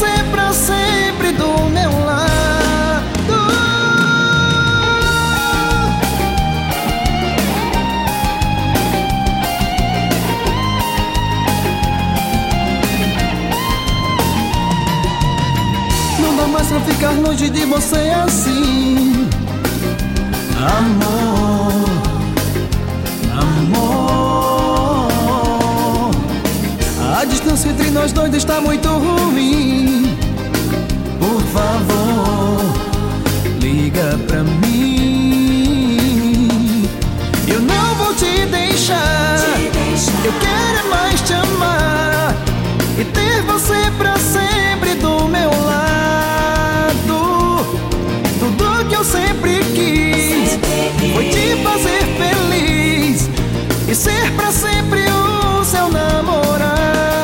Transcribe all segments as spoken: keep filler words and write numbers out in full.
você pra sempre do meu lado. Não dá mais pra ficar longe de você assim, amor, amor. A distância entre nós dois está muito ruim. Por favor, liga pra mim. Eu não vou te deixar, eu quero é mais te amar e ter você pra sempre do meu lado. Tudo que eu sempre quis foi te fazer feliz e ser pra sempre o seu namorado.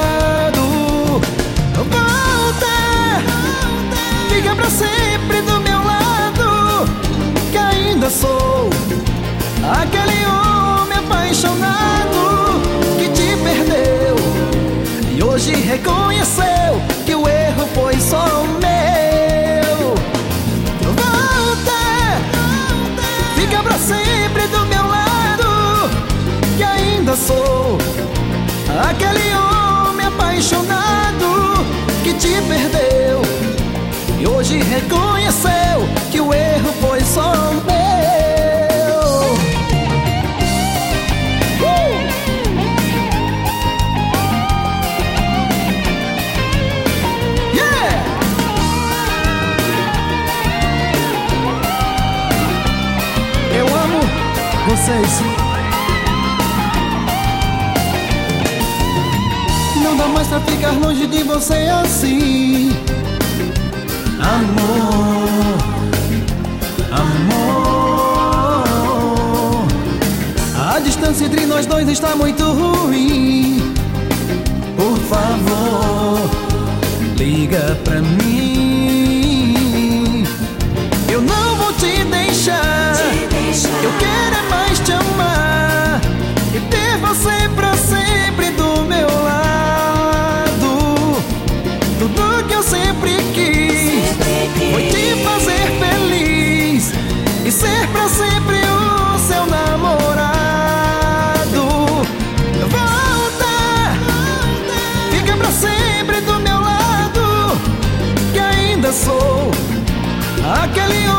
Volta, fica pra sempre do meu lado, que ainda sou aquele homem apaixonado que te perdeu e hoje reconheceu que o erro foi só meu. Volta, fica pra sempre do meu lado, que ainda sou aquele homem apaixonado que te perdeu e hoje reconheceu que o erro foi só meu. uh! Yeah! Eu amo vocês. Não dá mais pra ficar longe de você assim, amor, amor. A distância entre nós dois está muito ruim. Por favor, liga pra mim. Eu não vou te deixar, eu quero é mais te amar e ter você pra sempre do meu lado. Tudo que eu sempre quis foi te fazer feliz e ser pra sempre o seu namorado. Volta, fica pra sempre do meu lado, que ainda sou aquele homem